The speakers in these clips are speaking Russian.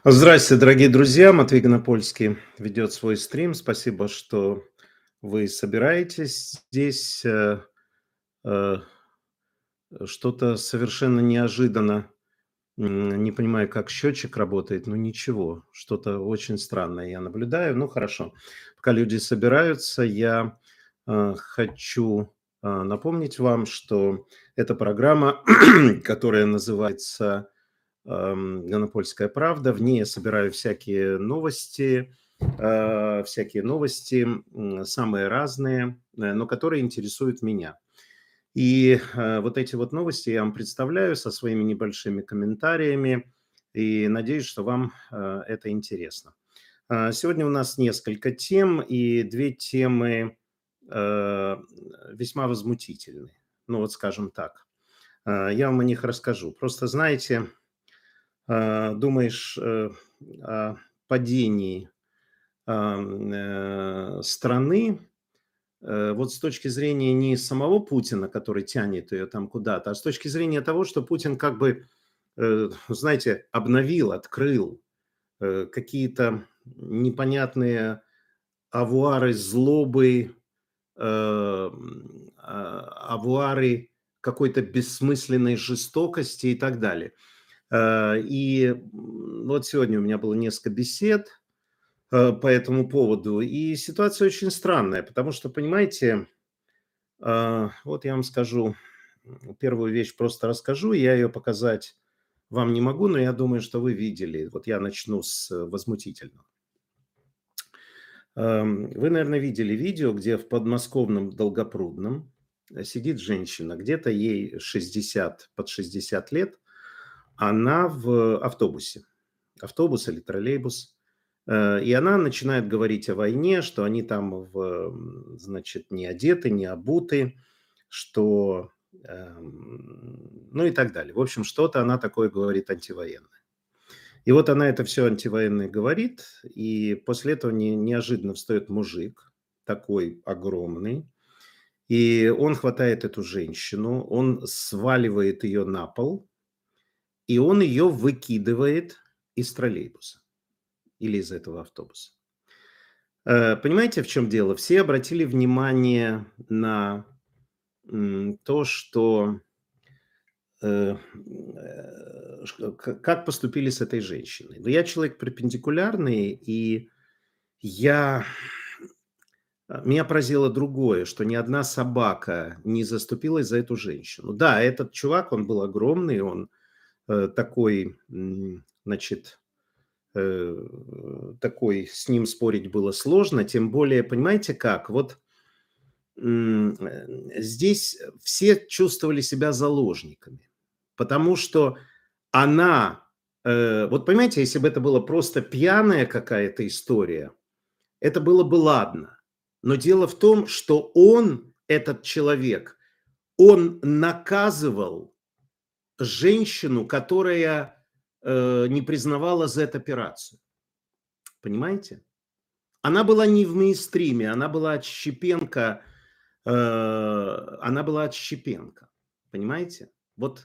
Здравствуйте, дорогие друзья. Матвей Гонопольский ведет свой стрим. Спасибо, что вы собираетесь здесь. Э, Что-то совершенно неожиданно. Не понимаю, как счетчик работает, но ничего. Что-то очень странное я наблюдаю. Ну, хорошо. Пока люди собираются, я хочу напомнить вам, что эта программа, которая называется «Гонопольская правда». В ней я собираю всякие новости, самые разные, но которые интересуют меня. И вот эти вот новости я вам представляю со своими небольшими комментариями, и надеюсь, что вам это интересно. Сегодня у нас несколько тем, и две темы э, весьма возмутительные. Ну вот скажем так. Я вам о них расскажу. Просто знаете, думаешь о падении страны, вот с точки зрения не самого Путина, который тянет ее там куда-то, а с точки зрения того, что Путин как бы, знаете, обновил, открыл какие-то непонятные авуары злобы, авуары какой-то бессмысленной жестокости и так далее. Вот сегодня у меня было несколько бесед по этому поводу, и ситуация очень странная, потому что, понимаете, вот я вам скажу, первую вещь просто расскажу, я ее показать вам не могу, но я думаю, что вы видели. Вот я начну с возмутительного. Вы, наверное, видели видео, где в подмосковном Долгопрудном сидит женщина, где-то ей 60, под 60 лет, она в автобусе. Автобус или троллейбус. И она начинает говорить о войне, что они там, значит, не одеты, не обуты, что, ну и так далее. В общем, что-то она такое говорит антивоенное. И вот она это все антивоенное говорит, и после этого неожиданно встает мужик, такой огромный, и он хватает эту женщину, он сваливает ее на пол, и он ее выкидывает из троллейбуса или из этого автобуса. Понимаете, в чем дело? Все обратили внимание на то, что как поступили с этой женщиной. Но я человек перпендикулярный, и я меня поразило другое, что ни одна собака не заступилась за эту женщину. Да, этот чувак, он был огромный, он такой, значит, такой, с ним спорить было сложно, тем более, понимаете как, вот здесь все чувствовали себя заложниками, потому что она, вот понимаете, если бы это была просто пьяная какая-то история, это было бы ладно. Но дело в том, что он, этот человек, он наказывал женщину, которая не признавала Z-операцию. Понимаете? Она была не в мейнстриме, она была отщепенка, понимаете? Вот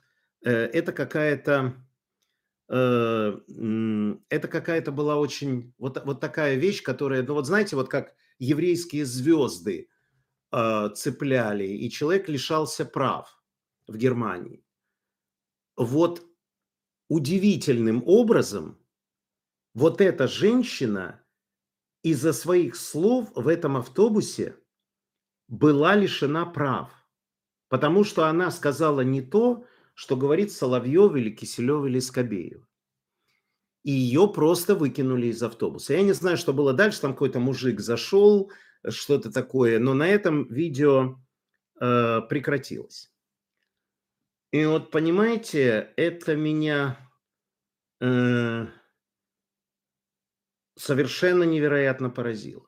это какая-то была очень, вот такая вещь, которая, ну вот знаете, вот как еврейские звезды цепляли, и человек лишался прав в Германии. Вот удивительным образом вот эта женщина из-за своих слов в этом автобусе была лишена прав, потому что она сказала не то, что говорит Соловьев или Киселев или Скобеев. И ее просто выкинули из автобуса. Я не знаю, что было дальше, там какой-то мужик зашел, что-то такое, но на этом видео прекратилось. И вот понимаете, это меня совершенно невероятно поразило.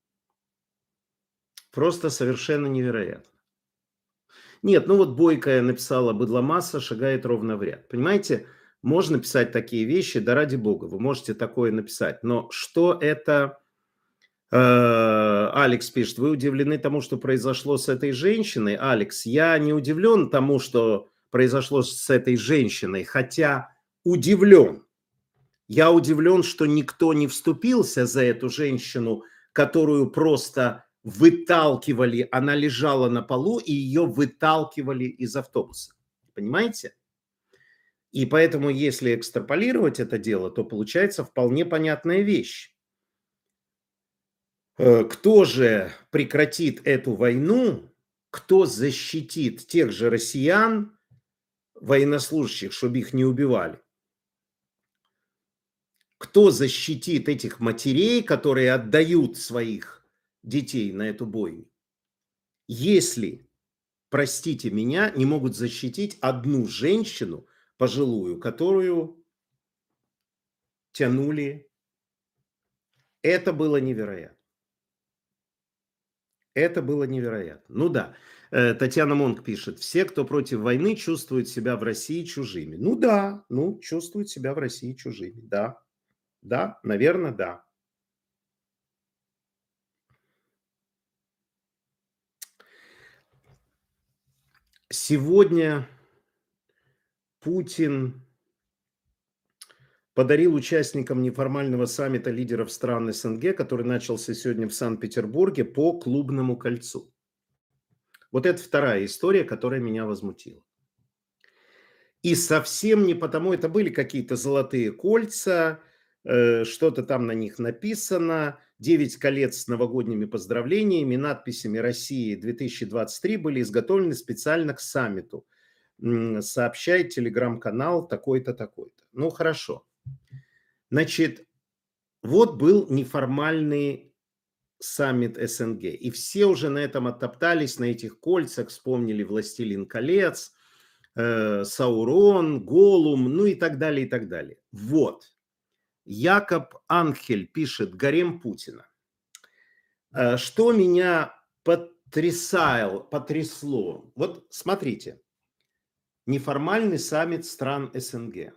Просто совершенно невероятно. Нет, ну вот Бойко написала «Быдло масса шагает ровно в ряд». Понимаете, можно писать такие вещи, да ради бога, вы можете такое написать. Но что это... Алекс пишет, вы удивлены тому, что произошло с этой женщиной? Алекс, я не удивлен тому, что произошло с этой женщиной, хотя удивлен. Я удивлен, что никто не вступился за эту женщину, которую просто выталкивали. Она лежала на полу, и ее выталкивали из автобуса. Понимаете? И поэтому, если экстраполировать это дело, то получается вполне понятная вещь. Кто же прекратит эту войну, кто защитит тех же россиян, военнослужащих, чтобы их не убивали? Кто защитит этих матерей, которые отдают своих детей на эту бойню, если, простите меня, не могут защитить одну женщину пожилую, которую тянули? Это было невероятно. Это было невероятно. Ну да, Татьяна Монк пишет: все, кто против войны, чувствуют себя в России чужими. Ну да, ну чувствуют себя в России чужими, да. Да, наверное, да. Сегодня Путин подарил участникам неформального саммита лидеров стран СНГ, который начался сегодня в Санкт-Петербурге, по клубному кольцу. Вот это вторая история, которая меня возмутила. И совсем не потому, это были какие-то золотые кольца, что-то там на них написано, 9 колец с новогодними поздравлениями, надписями «России 2023» были изготовлены специально к саммиту. Сообщает телеграм-канал такой-то, такой-то. Ну, хорошо. Значит, вот был неформальный саммит СНГ, и все уже на этом оттоптались, на этих кольцах, вспомнили «Властелин колец», Саурон, Голум, ну и так далее, и так далее. Вот. Якоб Анхель пишет: гарем Путина. Что меня потрясло? Вот смотрите. Неформальный саммит стран СНГ.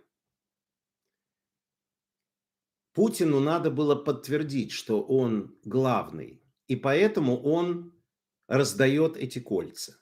Путину надо было подтвердить, что он главный, и поэтому он раздает эти кольца.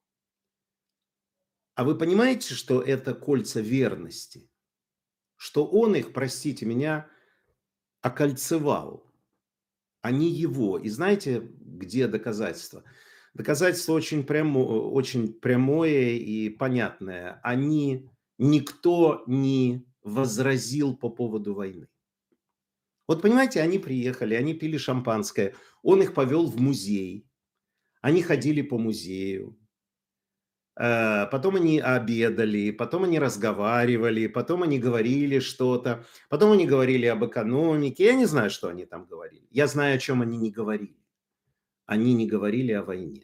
А вы понимаете, что это кольца верности? Что он их, простите меня, окольцевал, а не его. И знаете, где доказательство? Доказательство очень прямое и понятное. Никто не возразил по поводу войны. Вот понимаете, они приехали, они пили шампанское, он их повел в музей, они ходили по музею, потом они обедали, потом они разговаривали, потом они говорили что-то, потом они говорили об экономике. Я не знаю, что они там говорили. Я знаю, о чем они не говорили. Они не говорили о войне.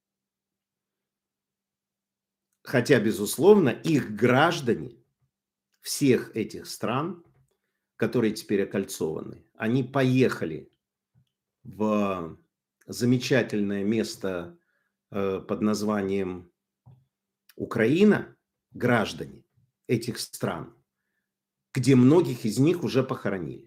Хотя, безусловно, их граждане всех этих стран, которые теперь окольцованы, они поехали в замечательное место под названием Украина, граждане этих стран, где многих из них уже похоронили.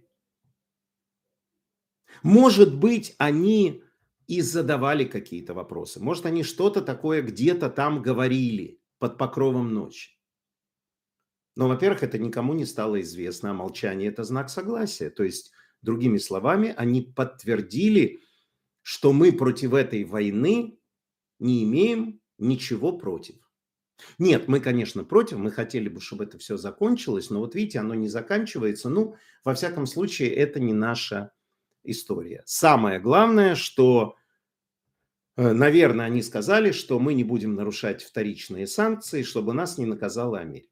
Может быть, они и задавали какие-то вопросы. Может, они что-то такое где-то там говорили под покровом ночи. Но, во-первых, это никому не стало известно, а молчание – это знак согласия. То есть, другими словами, они подтвердили, что мы против этой войны не имеем ничего против. Нет, мы, конечно, против, мы хотели бы, чтобы это все закончилось, но вот видите, оно не заканчивается. Ну, во всяком случае, это не наша история. Самое главное, что, наверное, они сказали, что мы не будем нарушать вторичные санкции, чтобы нас не наказала Америка.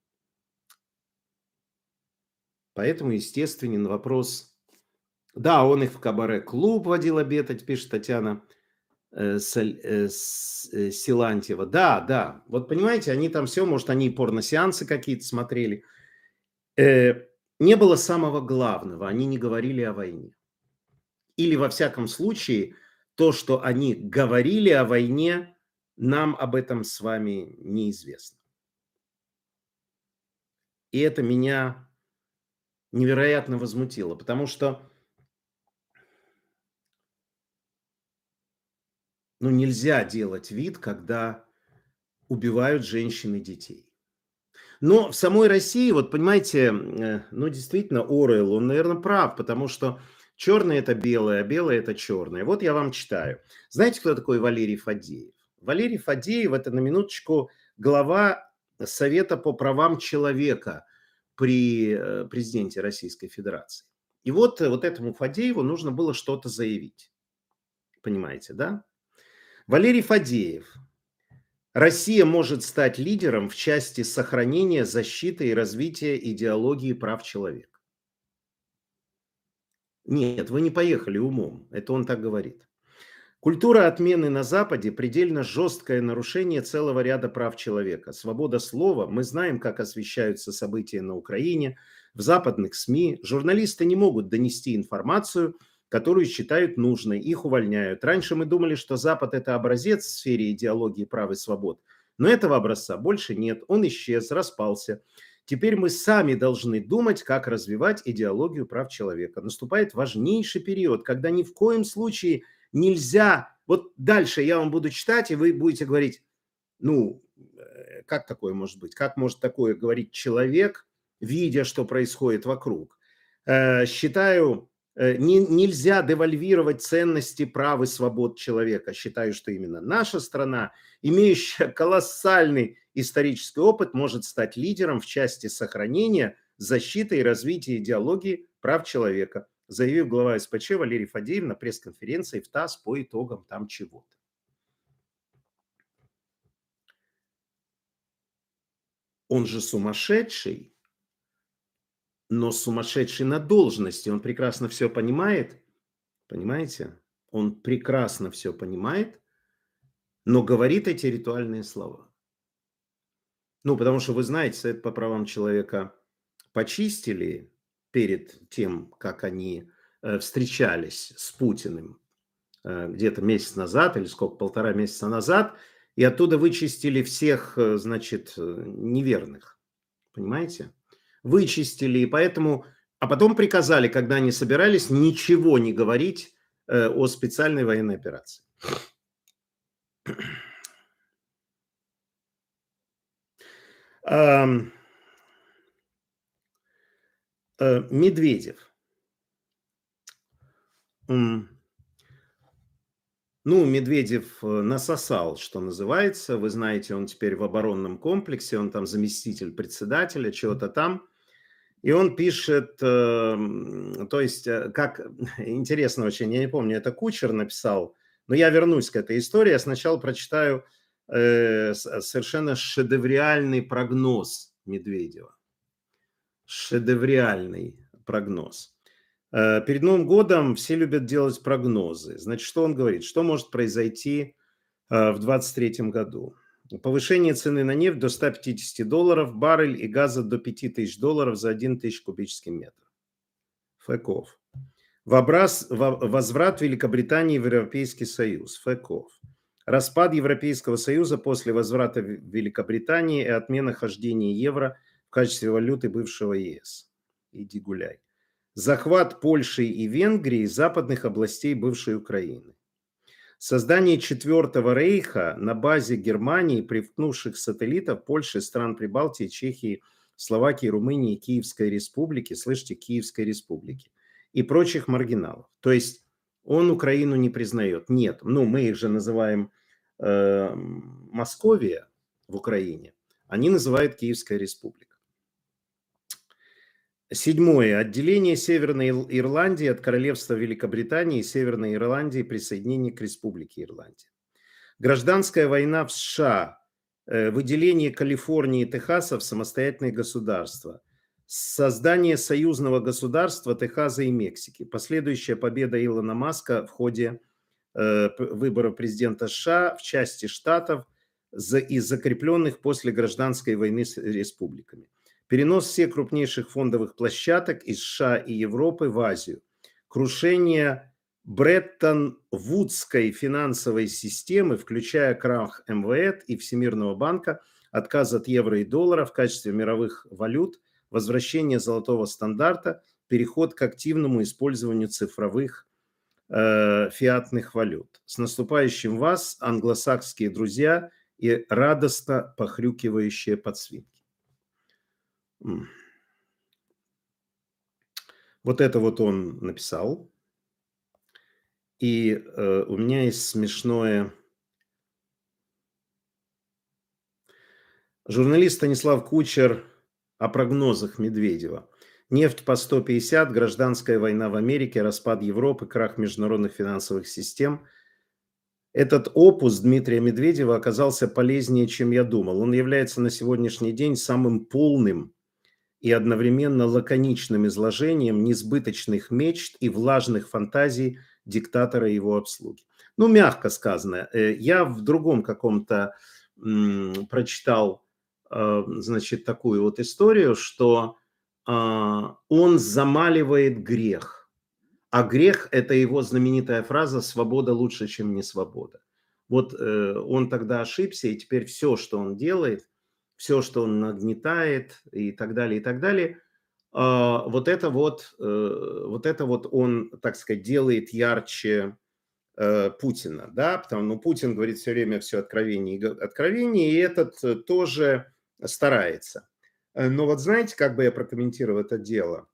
Поэтому естественен вопрос. Да, он их в кабаре-клуб водил обедать, пишет Татьяна Силантьева. Да, да. Вот понимаете, они там все, может, они и порносеансы какие-то смотрели. Не было самого главного. Они не говорили о войне. Или, во всяком случае, то, что они говорили о войне, нам об этом с вами неизвестно. И это меня невероятно возмутило, потому что нельзя делать вид, когда убивают женщин и детей. Но в самой России, вот понимаете, ну, действительно, Оруэлл, он, наверное, прав, потому что черное – это белое, а белое – это черное. Вот я вам читаю. Знаете, кто такой Валерий Фадеев? Валерий Фадеев – это, на минуточку, глава Совета по правам человека при президенте Российской Федерации. И вот этому Фадееву нужно было что-то заявить. Понимаете, да? Валерий Фадеев. Россия может стать лидером в части сохранения, защиты и развития идеологии прав человека. Нет, вы не поехали умом. Это он так говорит. Культура отмены на Западе – предельно жесткое нарушение целого ряда прав человека. Свобода слова. Мы знаем, как освещаются события на Украине, в западных СМИ. Журналисты не могут донести информацию, которую считают нужной. Их увольняют. Раньше мы думали, что Запад – это образец в сфере идеологии прав и свобод. Но этого образца больше нет. Он исчез, распался. Теперь мы сами должны думать, как развивать идеологию прав человека. Наступает важнейший период, когда ни в коем случае нельзя, вот дальше я вам буду читать, и вы будете говорить, ну, как такое может быть? Как может такое говорить человек, видя, что происходит вокруг? Считаю, нельзя девальвировать ценности прав и свобод человека. Считаю, что именно наша страна, имеющая колоссальный исторический опыт, может стать лидером в части сохранения, защиты и развития идеологии прав человека, заявил глава СПЧ Валерий Фадеев на пресс-конференции в ТАСС по итогам там чего-то. Он же сумасшедший, но сумасшедший на должности. Он прекрасно все понимает, понимаете? Он прекрасно все понимает, но говорит эти ритуальные слова. Ну, потому что вы знаете, Совет по правам человека почистили перед тем, как они встречались с Путиным где-то месяц назад или сколько, 1,5 месяца назад, и оттуда вычистили всех, значит, неверных. Понимаете? Вычистили, и поэтому... А потом приказали, когда они собирались, ничего не говорить о специальной военной операции. Медведев. Ну, Медведев насосал, что называется. Вы знаете, он теперь в оборонном комплексе, он там заместитель председателя, чего-то там. И он пишет, то есть, как интересно очень, я не помню, это Кучер написал, но я вернусь к этой истории. Я сначала прочитаю совершенно шедевриальный прогноз Медведева. Шедевриальный прогноз. Перед Новым годом все любят делать прогнозы. Значит, что он говорит? Что может произойти в 2023 году? Повышение цены на нефть до $150 баррель и газа до $5000 за 1000 кубический метр. Фэков. Возврат Великобритании в Европейский Союз. Фэков. Распад Европейского Союза после возврата Великобритании и отмена хождения евро в качестве валюты бывшего ЕС. Иди гуляй. Захват Польши и Венгрии западных областей бывшей Украины. Создание Четвертого рейха на базе Германии, привкнувших сателлитов Польши, стран Прибалтии, Чехии, Словакии, Румынии, Киевской Республики, слышите, Киевской Республики, и прочих маргиналов. То есть он Украину не признает. Нет, ну мы их же называем Московия в Украине, они называют Киевская Республика. Седьмое. Отделение Северной Ирландии от Королевства Великобритании и Северной Ирландии, присоединение к Республике Ирландия. Гражданская война в США. Выделение Калифорнии и Техаса в самостоятельные государства. Создание союзного государства Техаса и Мексики. Последующая победа Илона Маска в ходе выборов президента США в части штатов и закрепленных после гражданской войны с республиками. Перенос всех крупнейших фондовых площадок из США и Европы в Азию. Крушение Бреттон-Вудской финансовой системы, включая крах МВФ и Всемирного банка, отказ от евро и доллара в качестве мировых валют, возвращение золотого стандарта, переход к активному использованию цифровых фиатных валют. С наступающим вас, англосаксские друзья и радостно похрюкивающие подсвинки. М. Вот это вот он написал. И, у меня есть смешное. Журналист Станислав Кучер о прогнозах Медведева. Нефть по 150, гражданская война в Америке, распад Европы, крах международных финансовых систем. Этот опус Дмитрия Медведева оказался полезнее, чем я думал. Он является на сегодняшний день самым полным и одновременно лаконичным изложением несбыточных мечт и влажных фантазий диктатора и его обслуги. Ну, мягко сказано. Я в другом каком-то прочитал, значит, такую вот историю, что он замаливает грех. А грех – это его знаменитая фраза «свобода лучше, чем не свобода». Вот он тогда ошибся, и теперь все, что он делает, все, что он нагнетает и так далее, вот это вот он, так сказать, делает ярче Путина, да, потому что Путин говорит все время все откровение и откровение, и этот тоже старается. Но вот знаете, как бы я прокомментировал это дело?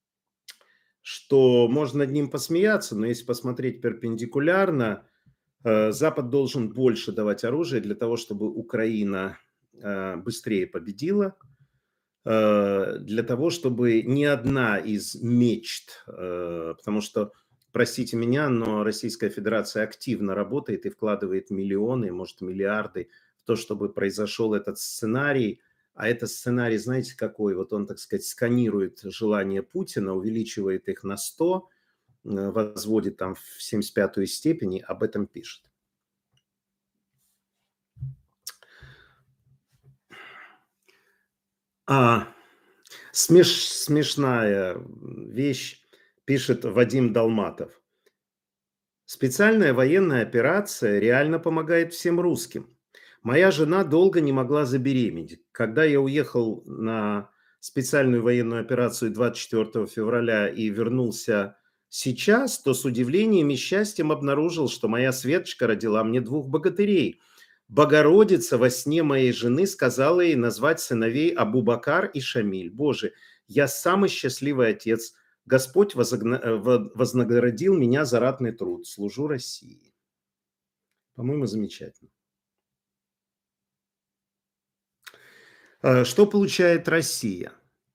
Что можно над ним посмеяться, но если посмотреть перпендикулярно, Запад должен больше давать оружие для того, чтобы Украина быстрее победила, для того, чтобы ни одна из мечт, потому что, простите меня, но Российская Федерация активно работает и вкладывает миллионы, может миллиарды в то, чтобы произошел этот сценарий. А этот сценарий, знаете, какой? Вот он, так сказать, сканирует желания Путина, увеличивает их на 100, возводит там в 75-ю степень и об этом пишет. А, смешная вещь, пишет Вадим Долматов. Специальная военная операция реально помогает всем русским. Моя жена долго не могла забеременеть. Когда я уехал на специальную военную операцию 24 февраля и вернулся сейчас, то с удивлением и счастьем обнаружил, что моя Светочка родила мне 2 богатырей. Богородица во сне моей жены сказала ей назвать сыновей Абубакар и Шамиль. Боже, я самый счастливый отец. Господь вознаградил меня за ратный труд. Служу России. По-моему, замечательно. Что получает Россия?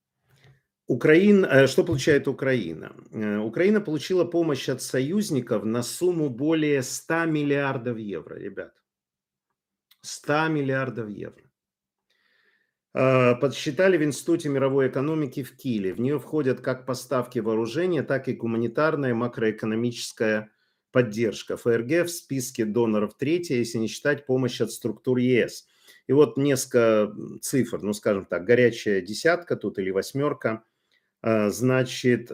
Что получает Украина? Украина получила помощь от союзников на сумму более 100 миллиардов евро, ребят. 100 миллиардов евро. Подсчитали в Институте мировой экономики в Киле. В нее входят как поставки вооружения, так и гуманитарная макроэкономическая поддержка. ФРГ в списке доноров третья, если не считать помощь от структур ЕС. И вот несколько цифр, ну скажем так, горячая десятка тут или восьмерка. Значит,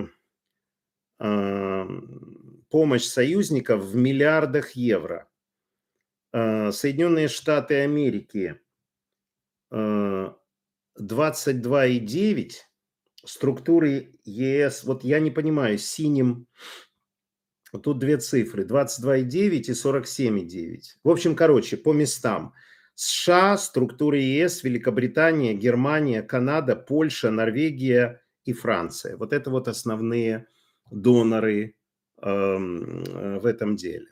помощь союзников в миллиардах евро. Соединенные Штаты Америки 22,9, структуры ЕС, вот я не понимаю, синим, вот тут две цифры, 22,9 и 47,9. В общем, короче, по местам. США, структуры ЕС, Великобритания, Германия, Канада, Польша, Норвегия и Франция. Вот это вот основные доноры в этом деле.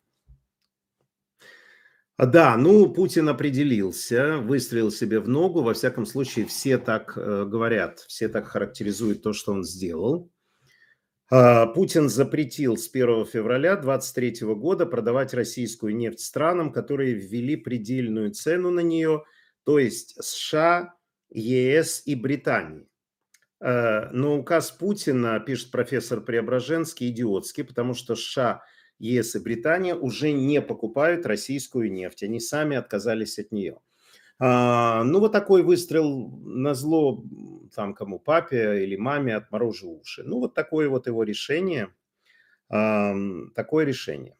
Да, ну, Путин определился, выстрелил себе в ногу. Во всяком случае, все так говорят, все так характеризуют то, что он сделал. Путин запретил с 1 февраля 2023 года продавать российскую нефть странам, которые ввели предельную цену на нее, то есть США, ЕС и Британии. Но указ Путина, пишет профессор Преображенский, идиотский, потому что США, ЕС и Британия уже не покупают российскую нефть. Они сами отказались от нее. Ну, вот такой выстрел на зло там кому, папе или маме, отморожу уши. Ну, вот такое вот его решение. Такое решение.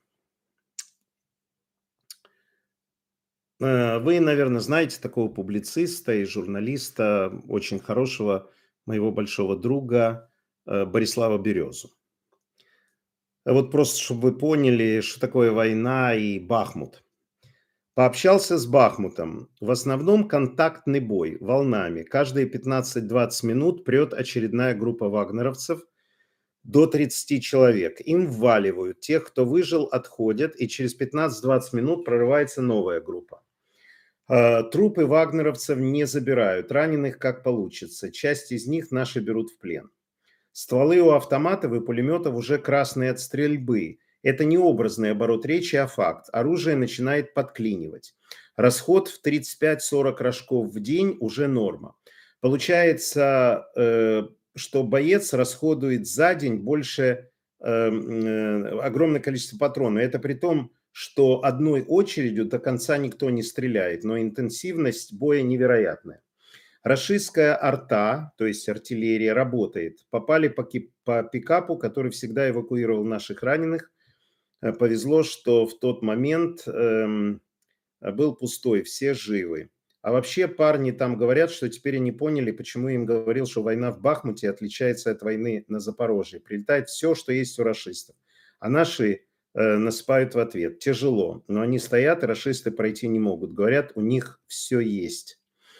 Вы, наверное, знаете такого публициста и журналиста, очень хорошего, моего большого друга Борислава Березу. Вот просто, чтобы вы поняли, что такое война и Бахмут. Пообщался с Бахмутом. В основном контактный бой, волнами. Каждые 15-20 минут прет очередная группа вагнеровцев, до 30 человек. Им вваливают. Тех, кто выжил, отходят, и через 15-20 минут прорывается новая группа. Трупы вагнеровцев не забирают, раненых как получится. Часть из них наши берут в плен. Стволы у автоматов и пулеметов уже красные от стрельбы. Это не образный оборот речи, а факт. Оружие начинает подклинивать. Расход в 35-40 рожков в день уже норма. Получается, что боец расходует за день больше, огромное количество патронов. Это при том, что одной очередью до конца никто не стреляет, но интенсивность боя невероятная. Рашистская арта, то есть артиллерия, работает. Попали по пикапу, который всегда эвакуировал наших раненых. Повезло, что в тот момент был пустой, все живы. А вообще парни там говорят, что теперь они поняли, почему я им говорил, что война в Бахмуте отличается от войны на Запорожье. Прилетает все, что есть у рашистов. А наши насыпают в ответ. Тяжело, но они стоят, и рашисты пройти не могут. Говорят, у них все есть.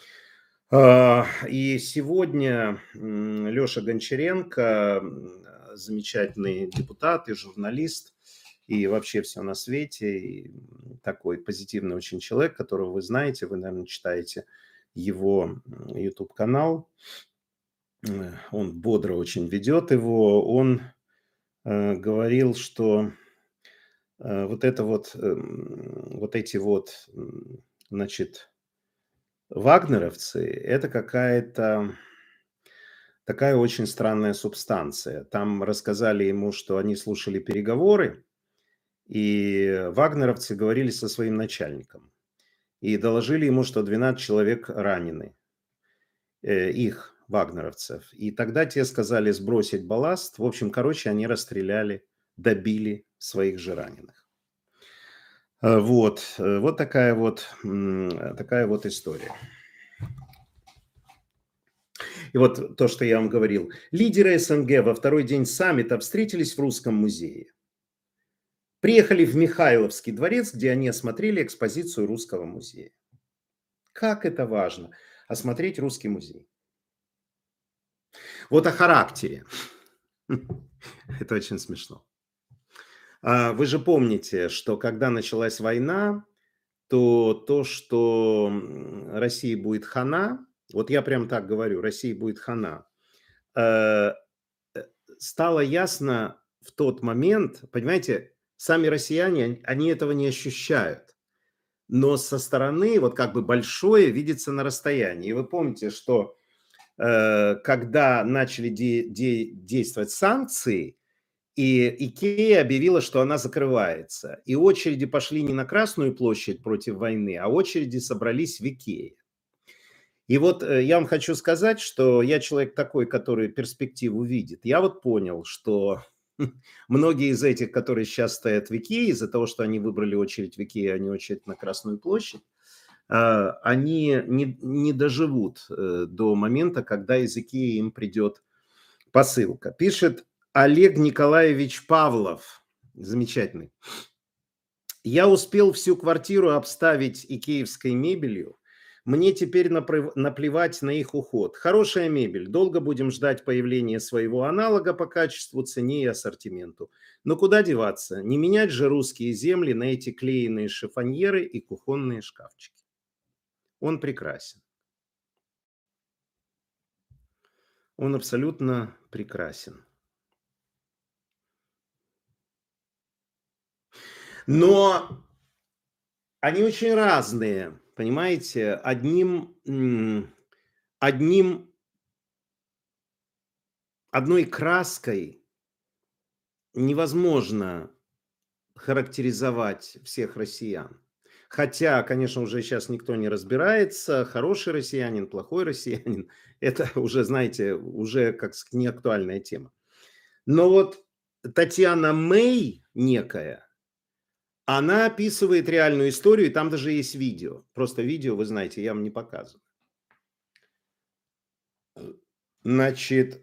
И сегодня Леша Гончаренко, замечательный депутат и журналист, и вообще все на свете, и такой позитивный очень человек, которого вы знаете, вы, наверное, читаете его YouTube-канал. Он бодро очень ведет его. Он говорил, что вот это вот, вот эти вот, значит, вагнеровцы – это какая-то такая очень странная субстанция. Там рассказали ему, что они слушали переговоры, и вагнеровцы говорили со своим начальником. И доложили ему, что 12 человек ранены, их, вагнеровцев. И тогда те сказали сбросить балласт. В общем, короче, они расстреляли, добили своих же раненых. Вот, вот такая вот история. И вот то, что я вам говорил. Лидеры СНГ во второй день саммита встретились в Русском музее. Приехали в Михайловский дворец, где они осмотрели экспозицию Русского музея. Как это важно – осмотреть Русский музей. Вот о характере. Это очень смешно. Вы же помните, что когда началась война, то, что России будет хана, вот я прям так говорю, России будет хана, стало ясно в тот момент, понимаете, сами россияне, они этого не ощущают. Но со стороны, вот как бы большое видится на расстоянии. И вы помните, что когда начали действовать санкции, и Икея объявила, что она закрывается. И очереди пошли не на Красную площадь против войны, а очереди собрались в Икее. И вот я вам хочу сказать, что я человек такой, который перспективу видит. Я вот понял, что многие из этих, которые сейчас стоят в Икее, из-за того, что они выбрали очередь в Икее, а не очередь на Красную площадь, они не доживут до момента, когда из Икеи им придет посылка. Пишет Олег Николаевич Павлов, замечательный. Я успел всю квартиру обставить икеевской мебелью. Мне теперь наплевать на их уход. Хорошая мебель. Долго будем ждать появления своего аналога по качеству, цене и ассортименту. Но куда деваться? Не менять же русские земли на эти клееные шифоньеры и кухонные шкафчики. Он прекрасен. Он абсолютно прекрасен. Но они очень разные, понимаете? Одной краской невозможно характеризовать всех россиян. Хотя, конечно, уже сейчас никто не разбирается, хороший россиянин, плохой россиянин. Это уже, знаете, уже как неактуальная тема. Но вот Татьяна Мэй некая, она описывает реальную историю, и там даже есть видео. Просто видео, вы знаете, я вам не показываю. Значит,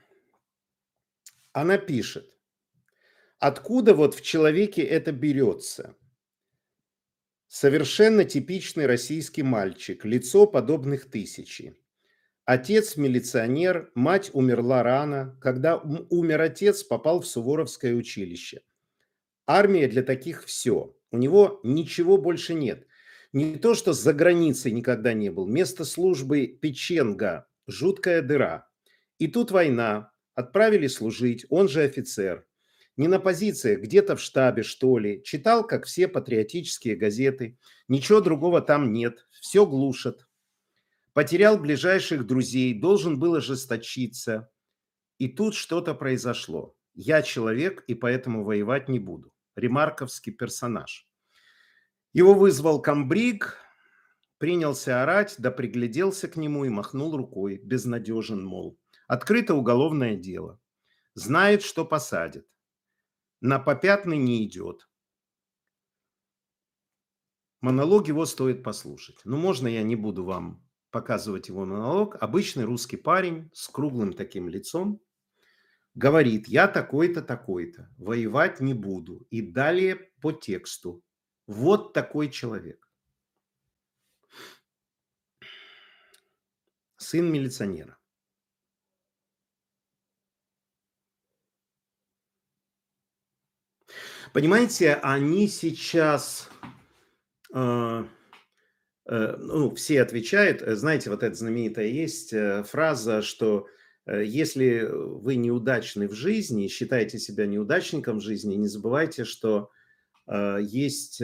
она пишет, откуда вот в человеке это берется. Совершенно типичный российский мальчик, лицо подобных тысячи. Отец милиционер, мать умерла рано. Когда умер отец, попал в Суворовское училище. Армия для таких все. У него ничего больше нет. Не то, что за границей никогда не был. Место службы Печенга. Жуткая дыра. И тут война. Отправили служить. Он же офицер. Не на позициях, где-то в штабе, что ли. Читал, как все патриотические газеты. Ничего другого там нет. Все глушат. Потерял ближайших друзей. Должен был ожесточиться. И тут что-то произошло. Я человек, и поэтому воевать не буду. Ремарковский персонаж. Его вызвал комбриг, принялся орать, да пригляделся к нему и махнул рукой. Безнадежен, мол. Открыто уголовное дело. Знает, что посадят. На попятный не идет. Монолог его стоит послушать. Но можно я не буду вам показывать его монолог? Обычный русский парень с круглым таким лицом говорит: я такой-то, такой-то, воевать не буду. И далее по тексту. Вот такой человек. Сын милиционера. Понимаете, они сейчас, ну, все отвечают, знаете, вот эта знаменитая есть фраза, что если вы неудачны в жизни, считаете себя неудачником в жизни, не забывайте, что есть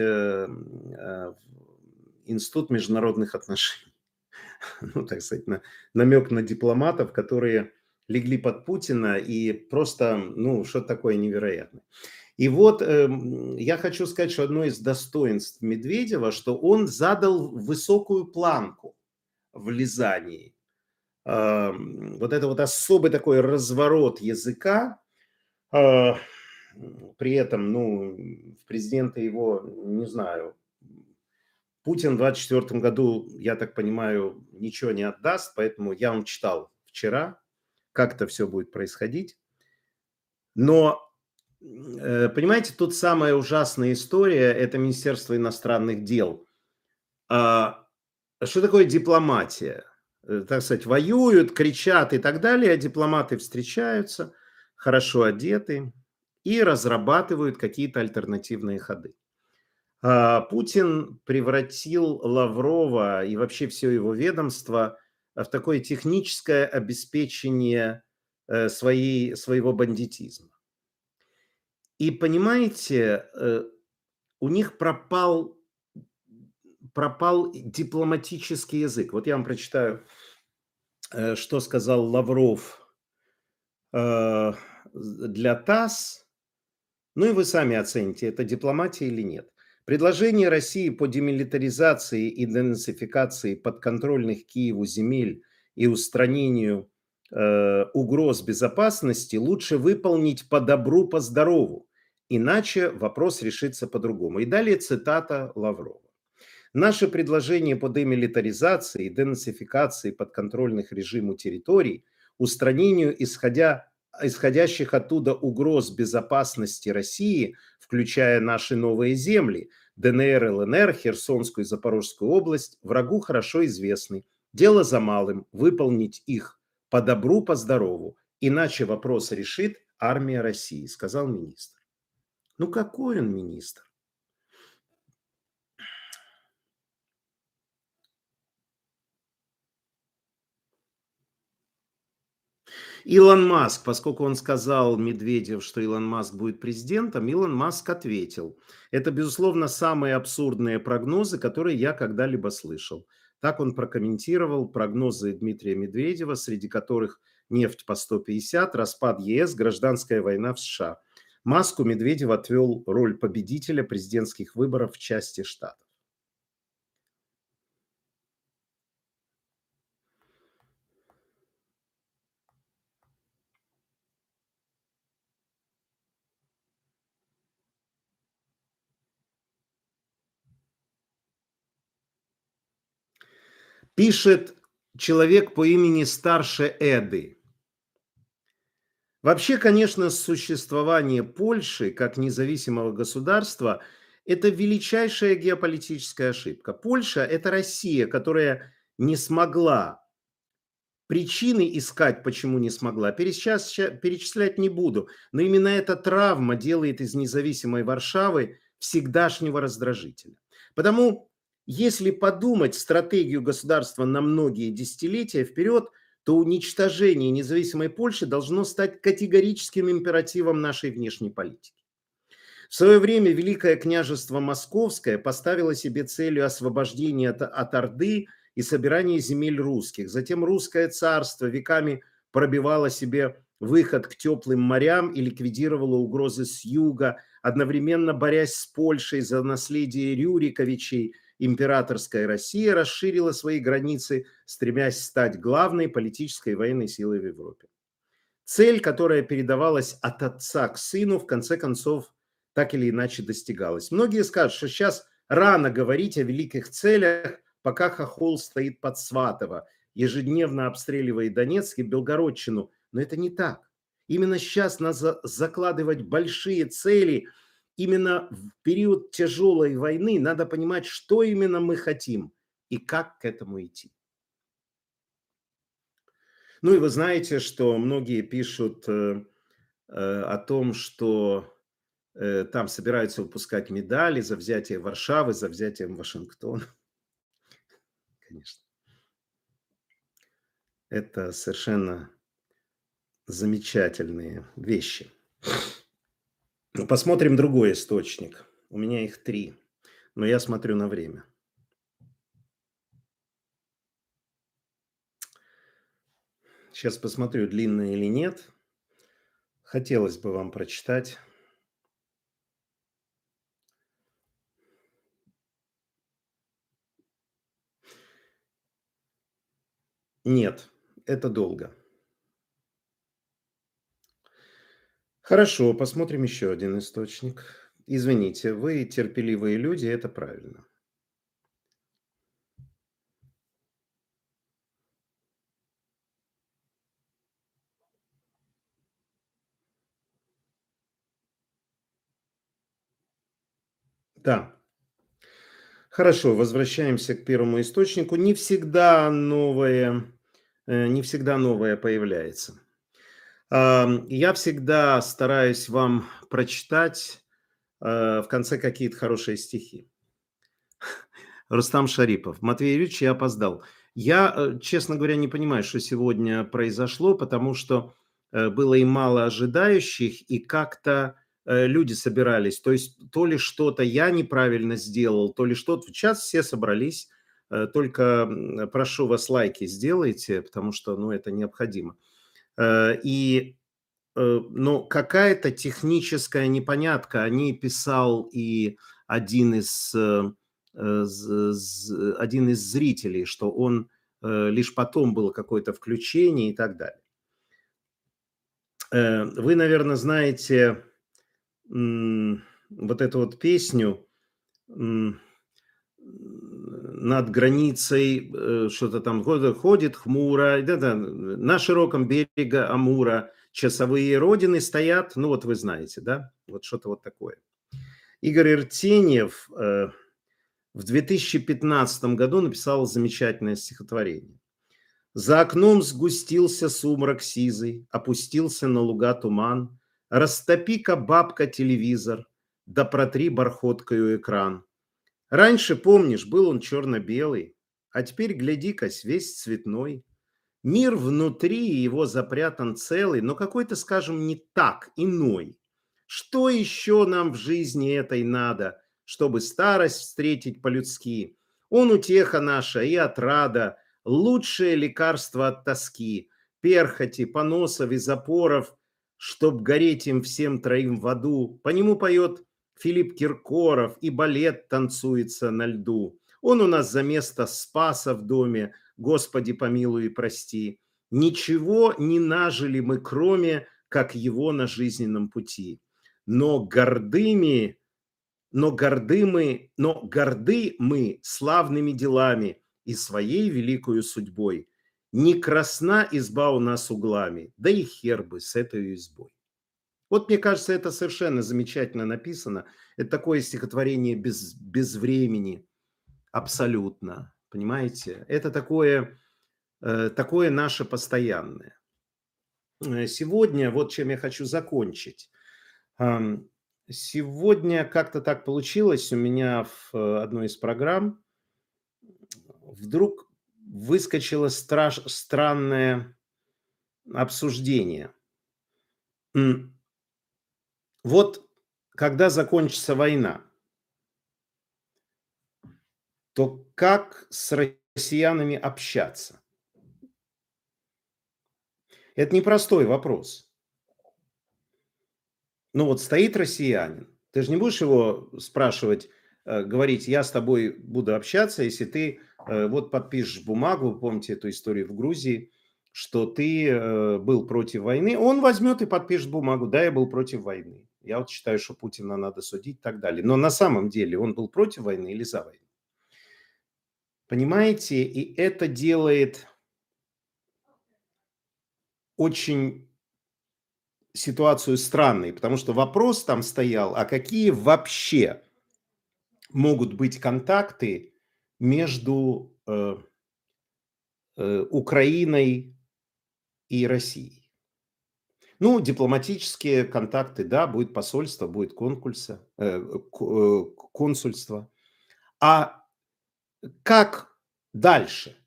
институт международных отношений. Ну, так сказать, намек на дипломатов, которые легли под Путина и просто, ну, что-то такое невероятное. И вот я хочу сказать, что одно из достоинств Медведева, что он задал высокую планку в лизании. Вот это вот особый такой разворот языка, при этом, ну, в президента его, не знаю, Путин в 2024 году, я так понимаю, ничего не отдаст, поэтому я вам читал вчера, как это все будет происходить. Но, понимаете, тут самая ужасная история – это Министерство иностранных дел. Что такое дипломатия? Так сказать, воюют, кричат и так далее, а дипломаты встречаются, хорошо одеты и разрабатывают какие-то альтернативные ходы. Путин превратил Лаврова и вообще все его ведомство в такое техническое обеспечение своего бандитизма. И понимаете, у них пропал дипломатический язык. Вот я вам прочитаю, что сказал Лавров для ТАСС. Ну и вы сами оцените, это дипломатия или нет. Предложение России по демилитаризации и денацификации подконтрольных Киеву земель и устранению угроз безопасности лучше выполнить по добру, по здорову, иначе вопрос решится по-другому. И далее цитата Лаврова. Наше предложение по демилитаризации и денацификации подконтрольных режиму территорий, устранению исходящих оттуда угроз безопасности России, включая наши новые земли, ДНР, ЛНР, Херсонскую и Запорожскую область, врагу хорошо известны. Дело за малым – выполнить их по добру, по здорову, иначе вопрос решит армия России, сказал министр. Ну какой он министр? Илон Маск, поскольку он сказал, Медведев, что Илон Маск будет президентом, Илон Маск ответил. Это, безусловно, самые абсурдные прогнозы, которые я когда-либо слышал. Так он прокомментировал прогнозы Дмитрия Медведева, среди которых нефть по 150, распад ЕС, гражданская война в США. Маску Медведев отвел роль победителя президентских выборов в части штатов. Пишет человек по имени Старше Эды. Вообще, конечно, существование Польши как независимого государства – Это величайшая геополитическая ошибка. Польша – это Россия, которая не смогла. Причины искать, почему не смогла, перечислять не буду. Но именно эта травма делает из независимой Варшавы всегдашнего раздражителя. Потому, если подумать стратегию государства на многие десятилетия вперед, то уничтожение независимой Польши должно стать категорическим императивом нашей внешней политики. В свое время Великое княжество Московское поставило себе целью освобождения от Орды и собирания земель русских. Затем русское царство веками пробивало себе выход к теплым морям и ликвидировало угрозы с юга, одновременно борясь с Польшей за наследие Рюриковичей. Императорская Россия расширила свои границы, стремясь стать главной политической и военной силой в Европе. Цель, которая передавалась от отца к сыну, в конце концов, так или иначе достигалась. Многие скажут, что сейчас рано говорить о великих целях, пока хохол стоит под Сватово, ежедневно обстреливает Донецк и Белгородчину. Но это не так. Именно сейчас надо закладывать большие цели. Именно в период тяжелой войны надо понимать, что именно мы хотим и как к этому идти. Ну и вы знаете, что многие пишут о том, что там собираются выпускать медали за взятие Варшавы, за взятие Вашингтона. Конечно. Это совершенно замечательные вещи. Посмотрим другой источник. У меня их 3, но я смотрю на время. Сейчас посмотрю, длинное или нет. Хотелось бы вам прочитать. Нет, это долго. Хорошо, посмотрим еще один источник. Извините, вы терпеливые люди, это правильно. Да. Хорошо, возвращаемся к первому источнику. Не всегда новое появляется. Я всегда стараюсь вам прочитать в конце какие-то хорошие стихи. Рустам Шарипов. Матвей Юрьевич, я опоздал. Я, честно говоря, не понимаю, что сегодня произошло, потому что было и мало ожидающих, и как-то люди собирались. То есть то ли что-то я неправильно сделал, то ли что-то. Сейчас все собрались. Только прошу вас, лайки сделайте, потому что ну, это необходимо. Но какая-то техническая непонятка. О ней писал и один из зрителей, что он лишь потом было какое-то включение и так далее. Вы, наверное, знаете вот эту вот песню над границей, что-то там ходит хмуро, на широком береге Амура часовые родины стоят, ну вот вы знаете, да, вот что-то вот такое. Игорь Иртеньев в 2015 году написал замечательное стихотворение. «За окном сгустился сумрак сизый, опустился на луга туман. Растопи-ка, бабка, телевизор, да протри бархоткою экран. Раньше, помнишь, был он черно-белый, а теперь, гляди-ка, весь цветной. Мир внутри его запрятан целый, но какой-то, скажем, не так, иной. Что еще нам в жизни этой надо, чтобы старость встретить по-людски? Он утеха наша и отрада, лучшее лекарство от тоски, перхоти, поносов и запоров, чтоб гореть им всем троим в аду. По нему поет Филипп Киркоров, и балет танцуется на льду. Он у нас за место спаса в доме, Господи, помилуй и прости. Ничего не нажили мы, кроме как его на жизненном пути. Но горды мы славными делами и своей великою судьбой. Не красна изба у нас углами, да и хер бы с этой избой». Вот мне кажется, это совершенно замечательно написано. Это такое стихотворение без времени, абсолютно. Понимаете? Это такое наше постоянное. Сегодня, вот чем я хочу закончить. Сегодня как-то так получилось, у меня в одной из программ вдруг выскочило странное обсуждение. Вот когда закончится война, то как с россиянами общаться? Это непростой вопрос. Ну вот стоит россиянин, ты же не будешь его спрашивать, говорить, я с тобой буду общаться, если ты вот подпишешь бумагу, помните эту историю в Грузии, что ты был против войны, он возьмет и подпишет бумагу, да, я был против войны. Я вот считаю, что Путина надо судить и так далее. Но на самом деле он был против войны или за войну? Понимаете, и это делает очень ситуацию странной, потому что вопрос там стоял, а какие вообще могут быть контакты между Украиной и Россией. Ну, дипломатические контакты, да, будет посольство, будет консульство. А как дальше?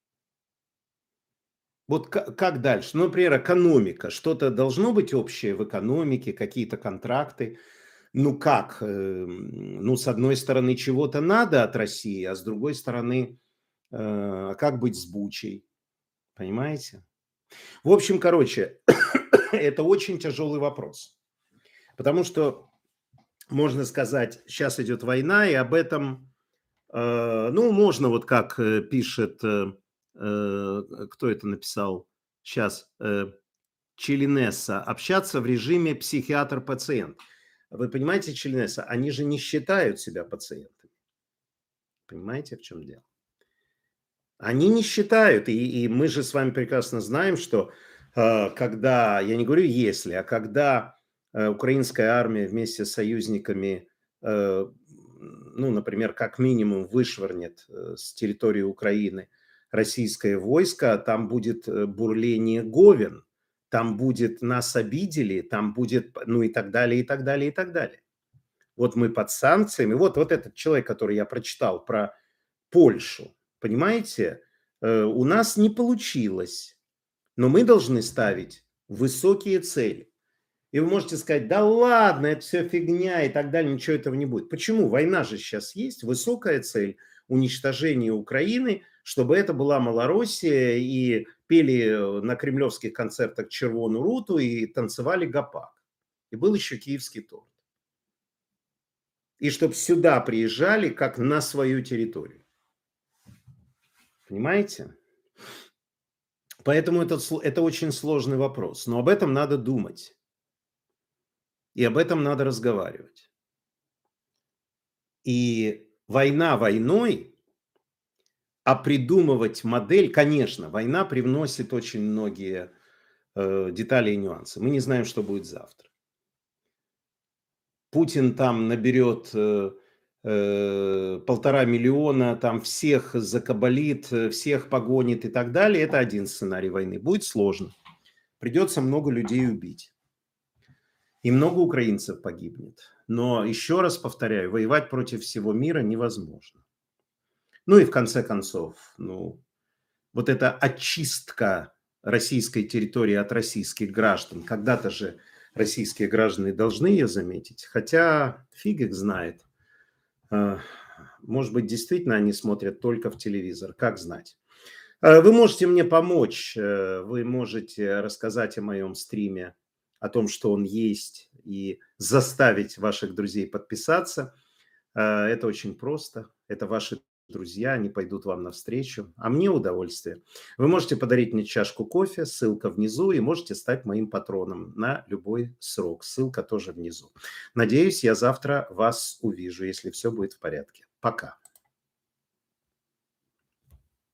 Вот как дальше? Ну, например, экономика. Что-то должно быть общее в экономике, какие-то контракты. Ну как? Ну, с одной стороны, чего-то надо от России, а с другой стороны, а как быть с Бучей? Понимаете? В общем, короче, это очень тяжелый вопрос. Потому что, можно сказать, сейчас идет война, и об этом, ну, можно вот как пишет, кто это написал сейчас, Челинесса, общаться в режиме психиатр-пациент. Вы понимаете, Челинесса, они же не считают себя пациентами. Понимаете, в чем дело? Они не считают, и мы же с вами прекрасно знаем, что когда, я не говорю если, а когда украинская армия вместе с союзниками, ну, например, как минимум вышвырнет с территории Украины российское войско, там будет бурление говен, там будет нас обидели, там будет, ну и так далее, и так далее, и так далее. Вот мы под санкциями, вот этот человек, который я прочитал про Польшу, понимаете, у нас не получилось, но мы должны ставить высокие цели. И вы можете сказать, да ладно, это все фигня и так далее, ничего этого не будет. Почему? Война же сейчас есть, высокая цель уничтожения Украины, чтобы это была Малороссия и пели на кремлевских концертах «Червону руту» и танцевали гопак. И был еще киевский торт. И чтобы сюда приезжали как на свою территорию. Понимаете? Поэтому это очень сложный вопрос. Но об этом надо думать. И об этом надо разговаривать. И война войной, а придумывать модель, конечно, война привносит очень многие детали и нюансы. Мы не знаем, что будет завтра. Путин там наберет 1,5 миллиона, там всех закабалит, всех погонит и так далее. Это один сценарий войны. Будет сложно. Придется много людей убить. И много украинцев погибнет. Но еще раз повторяю, воевать против всего мира невозможно. Ну и в конце концов, ну, вот эта очистка российской территории от российских граждан, когда-то же российские граждане должны ее заметить, хотя фиг их знает. Может быть, действительно они смотрят только в телевизор, как знать. Вы можете мне помочь, вы можете рассказать о моем стриме, о том, что он есть, и заставить ваших друзей подписаться. Это очень просто. Это ваши друзья, они пойдут вам навстречу. А мне удовольствие. Вы можете подарить мне чашку кофе, ссылка внизу, и можете стать моим патроном на любой срок. Ссылка тоже внизу. Надеюсь, я завтра вас увижу, если все будет в порядке. Пока.